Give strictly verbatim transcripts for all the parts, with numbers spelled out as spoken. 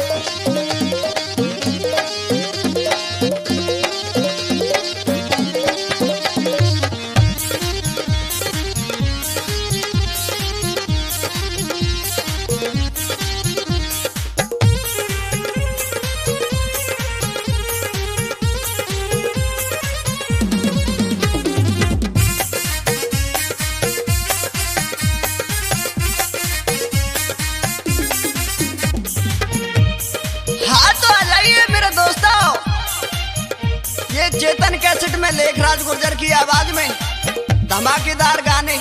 चेतन cassette में लेखराज गुर्जर की आवाज में धमाकेदार गाने।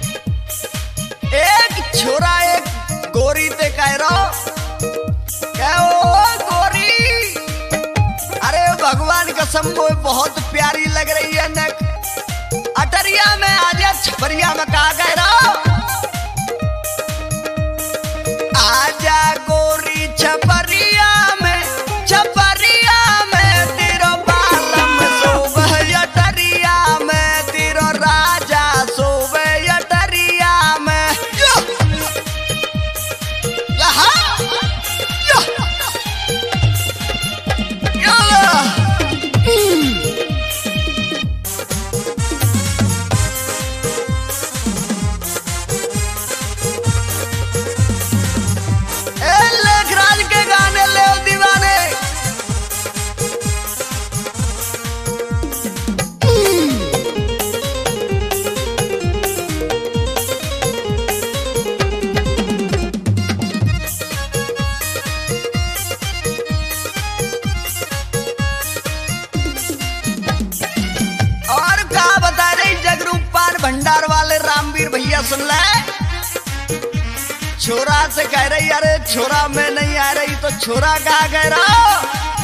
एक छोरा एक गोरी ते कह रहा क्या ओ गोरी, अरे भगवान कसम वो बहुत प्यारी लग रही है न। अटरिया में आजा छपरिया में कहा कह रहा आजा गोरी छपरिया में, छपरिया में तेरो बालम सोबह अटरिया में, तेरो राजा सोबह अटरिया में। लेखराज के गाने ले दीवाने। और क्या बता रही जगरूप पान भंडार वाले रामवीर भैया, सुन ले। छोरा से कह रही अरे छोरा मैं नहीं आ रही, तो छोरा कहा कह रहा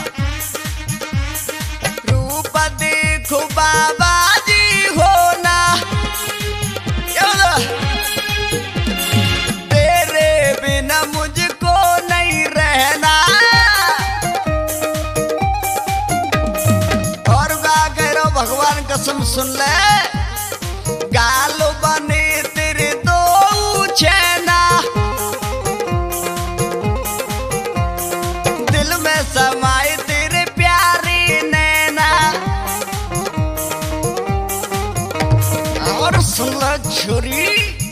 रूप देखो बाबा जी होना, तेरे बिना मुझको नहीं रहना। और कहा कह रहा भगवान कसम सुन ले, गालो बने तेरे दो छेना, समाए तेरे प्यारे नैना। और सुन छुरी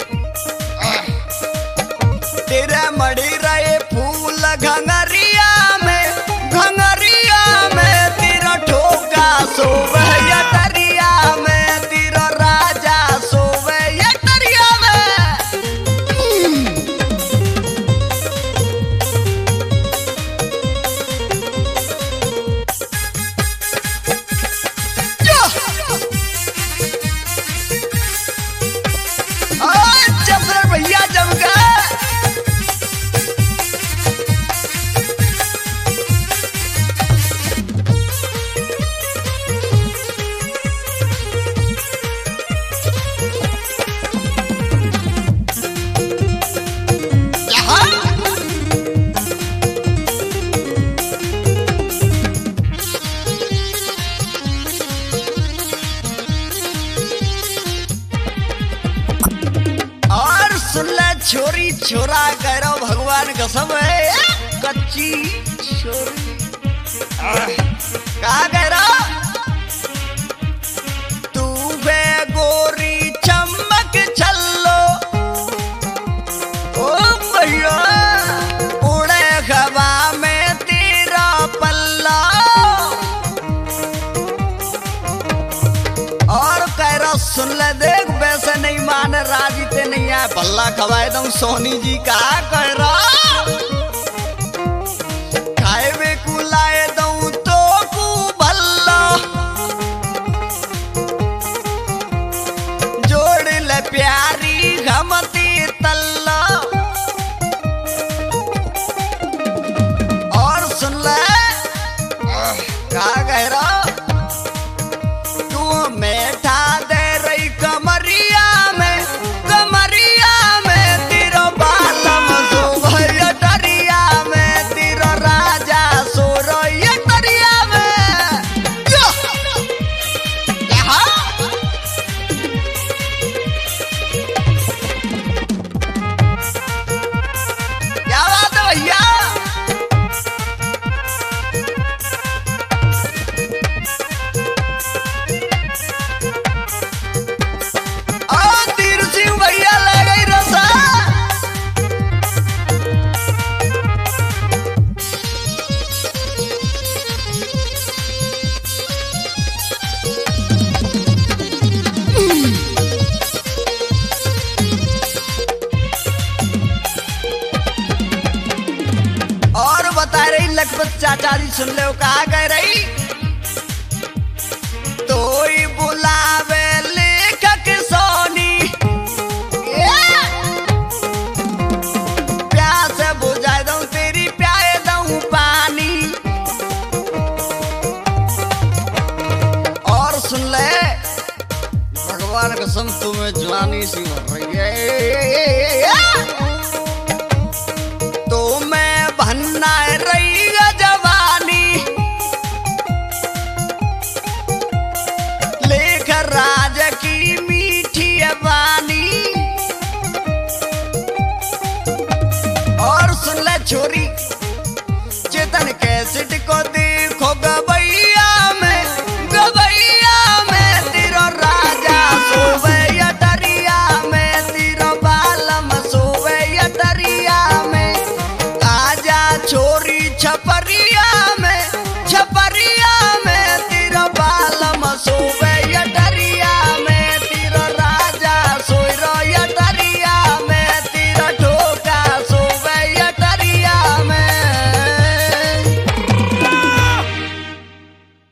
तेरा मड़ी रहे फूल घंगरिया में, घंगरिया में तेरा ठोका सोबह अटरिया में, तेरा राजा सोबह अटरिया में। भैया जम गए छोरी छोरा कह रहा भगवान कसम है कच्ची छोरी। कहा कह रहा तू बे गोरी चमक छल्लो, ओ भैया उड़े हवा में तेरा पल्ला। और कह रहा सुन ले देख वैसे नहीं मान राजी ते नहीं है, पल्ला खवाए दम सोनी जी का कह रहा खाए में कुलाए दऊं तो कु भल्ला, जोड़ ले प्यारी घमती तल्ला। और सुन ले का कह रहा तू मैठा दे रही कमरिया में, कमरिया में तेरा बालम सोबह लखपत चाचा जी सुन ले कहा गए रही तो ही बुलावे लेखक सोनी प्यास बुझा दूं तेरी प्याए दूं पानी। और सुन ले भगवान कसम तुम्हें जवानी सी मर रही है तो मैं भन्ना रही जवानी लेकर राज की मीठी बानी। और सुन ले छोरी चेतन कैसेट को देखो गबैया में गबैया में तेरा राजा सोवे या दरिया में तेरा बालम सोवे या दरिया में आजा छोरी छपरिया